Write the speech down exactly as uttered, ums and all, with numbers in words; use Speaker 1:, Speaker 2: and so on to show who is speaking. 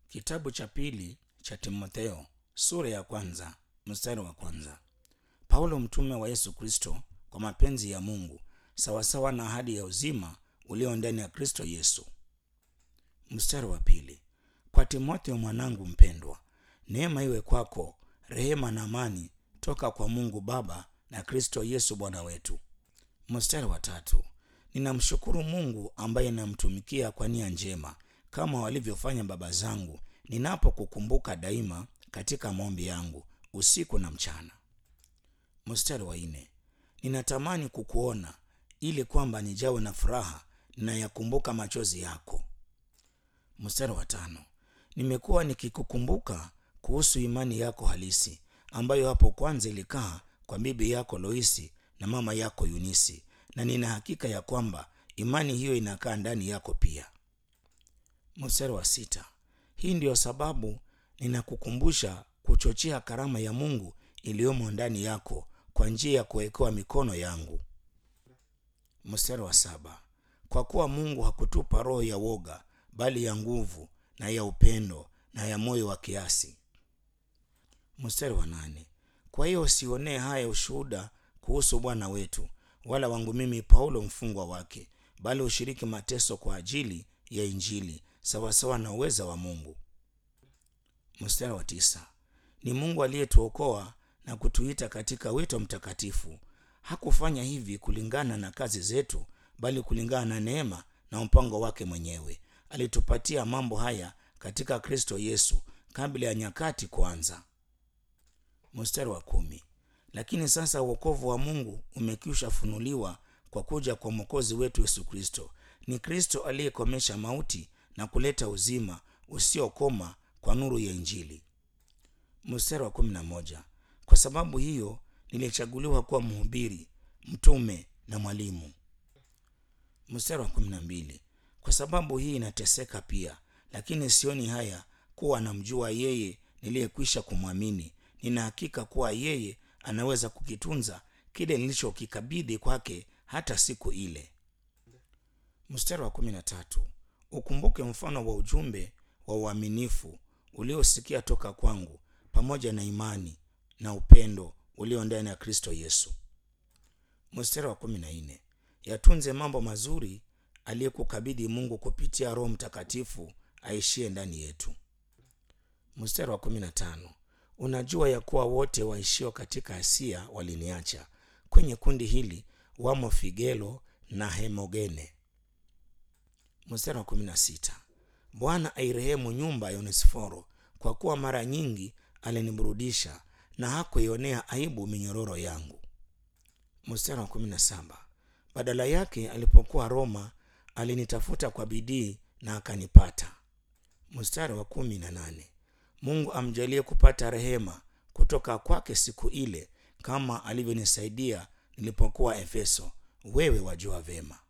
Speaker 1: Kitabu cha pili cha Timotheo sura ya kwanza mstari wa kwanza. Paulo mtume wa Yesu Kristo kwa mapenzi ya Mungu sawasawa na ahadi ya uzima ulio ndani ya Kristo Yesu. Mstari wa pili. Kwa Timotheo mwanangu mpendwa, neema iwe kwako, rehema na amani toka kwa Mungu Baba na Kristo Yesu Bwana wetu. Mstari wa tatu. Ninamshukuru Mungu ambaye namtumikia kwa nia njema kama walivyofanya baba zangu, ninapokukumbuka daima katika maombi yangu usiku na mchana. Mstari wa nne. Ninatamani kukuona ili kwamba nijawe na furaha ninayakumbuka machozi yako. Mstari wa tano. Nimekuwa nikikukumbuka kuhusu imani yako halisi ambayo hapo kwanza ilikaa kwa bibi yako Loisi na mama yako Yunisi, na nina hakika ya kwamba imani hiyo inakaa ndani yako pia. Mstari wa sita. Hii ndiyo sababu ninakukumbusha kuchochea karama ya Mungu iliyomo ndani yako kwa njia ya kuwekewa mikono yangu. Mstari wa saba. Kwa kuwa Mungu hakutupa roho ya woga, bali ya nguvu na ya upendo na ya moyo wa kiasi. Mstari wa nane. Kwa hiyo usionee haya ushuhuda kuhusu Bwana wetu, wala wangu mimi Paulo mfungwa wake, bali ushiriki mateso kwa ajili ya Injili sawasawa na uweza wa Mungu. Mstari wa tisa. Ni Mungu aliyetuokoa na kutuita katika wito mtakatifu. Hakufanya hivi kulingana na kazi zetu, bali kulingana na neema na mpango wake mwenyewe. Alitupatia mambo haya katika Kristo Yesu kabla ya nyakati kuanza. Mstari wa kumi. Lakini sasa wokovu wa Mungu umekwisha funuliwa kwa kuja kwa Mwokozi wetu Yesu Kristo. Ni Kristo aliyekomesha mauti na kuleta uzima usiokoma kwa nuru ya Injili. Mstari wa kumi na moja. Kwa sababu hiyo nilichaguliwa kuwa mhubiri, mtume na mwalimu. Mstari wa kumi na mbili. Kwa sababu hii nateseka pia, lakini sioni haya kuwa namjua yeye niliyekwisha kumwamini. Nina hakika kuwa yeye anaweza kukitunza kile nilichokikabidhi kwake hata siku ile. Mstari wa kumi na tatu. Ukumbuke mfano wa ujumbe wa uaminifu uliosikia toka kwangu, pamoja na imani na upendo ulio ndani ya Kristo Yesu. Mstari wa kumi na nne. Yatunze mambo mazuri aliyekukabidhi Mungu kupitia Roho Mtakatifu aishie ndani yetu. Mstari wa kumi na tano. Unajua ya kuwa wote waishio katika Asia waliniacha. Kwenye kundi hili wamo Figelo na Hemogene. Mstari wa kumi na sita. Bwana airehemu nyumba ya Onesiforo, kwa kuwa mara nyingi aliniburudisha na hakuionea aibu minyororo yangu. Mstari wa kumi na saba. Badala yake alipokuwa Roma alinitafuta kwa bidii na akanipata. Mstari wa kumi na nane. Mungu amjalie kupata rehema kutoka kwake siku ile, kama alivyonisaidia nilipokuwa Efeso, wewe wajua vema.